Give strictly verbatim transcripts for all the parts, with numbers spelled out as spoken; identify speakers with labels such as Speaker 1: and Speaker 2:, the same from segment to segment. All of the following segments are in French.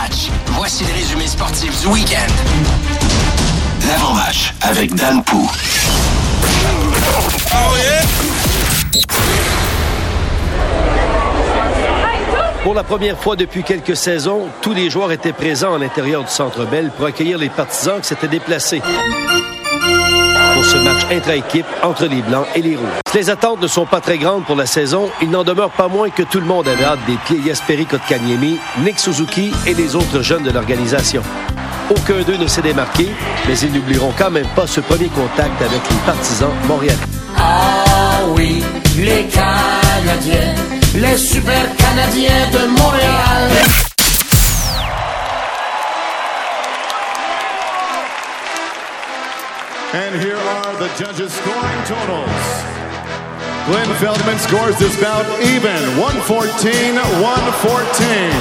Speaker 1: L'avant-match. Voici le résumé sportif du week-end. L'avant-match avec Dan Pou. Oh yeah!
Speaker 2: Pour la première fois depuis quelques saisons, tous les joueurs étaient présents à l'intérieur du Centre Bell pour accueillir les partisans qui s'étaient déplacés pour ce match intra-équipe entre les Blancs et les Rouges. Si les attentes ne sont pas très grandes pour la saison, il n'en demeure pas moins que tout le monde avait hâte des pieds Jesperi Kotkaniemi, Nick Suzuki et les autres jeunes de l'organisation. Aucun d'eux ne s'est démarqué, mais ils n'oublieront quand même pas ce premier contact avec les partisans montréalais.
Speaker 3: Ah oui, les Canadiens, les super Canadiens de Montréal.
Speaker 4: And here are the judges' scoring totals. Glenn Feldman scores this bout even, one fourteen one fourteen.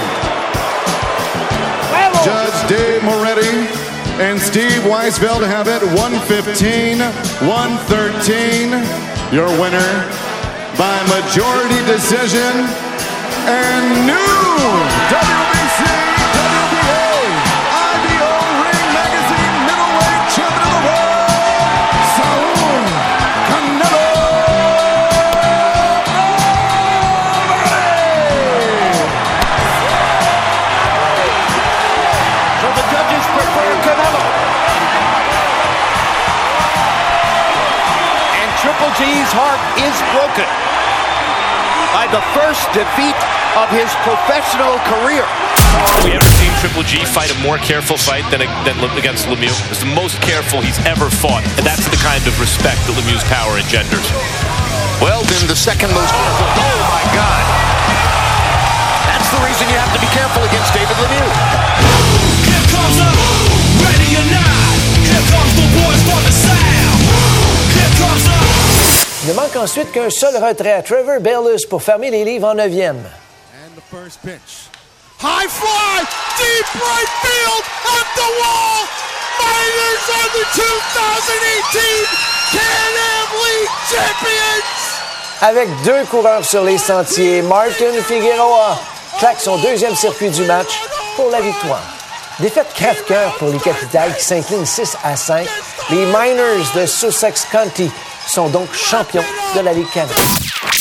Speaker 4: Judge Dave Moretti and Steve Weisfeld have it one fifteen one thirteen. Your winner by majority decision and new W B C W B A I B O Ring Magazine middleweight champion of the world, Saul Canelo Alvarez.
Speaker 5: So the judges prefer Canelo. And Triple G's heart is broken by the first defeat of his professional career.
Speaker 6: We ever seen Triple G fight a more careful fight than, than against Lemieux? It's the most careful he's ever fought, and that's the kind of respect that Lemieux's power engenders.
Speaker 7: Weldon, the second most...
Speaker 6: Oh, my God.
Speaker 7: That's the reason you have to be careful against David Lemieux.
Speaker 3: Here comes the ready or not. Here comes the boys for the sound. Here comes the...
Speaker 8: Il ne manque ensuite qu'un seul retrait à Trevor Bayliss pour fermer les livres en neuvième.
Speaker 4: And the first pitch. High fly, deep right field, at the wall. Miners are the two thousand eighteen Can-Am League champions.
Speaker 8: Avec deux coureurs sur les sentiers, Martin Figueroa claque son deuxième circuit du match pour la victoire. Défaite crève-cœur pour les Capitals qui s'inclinent six à cinq. Les Miners de Sussex County sont donc champions de la Ligue canadienne.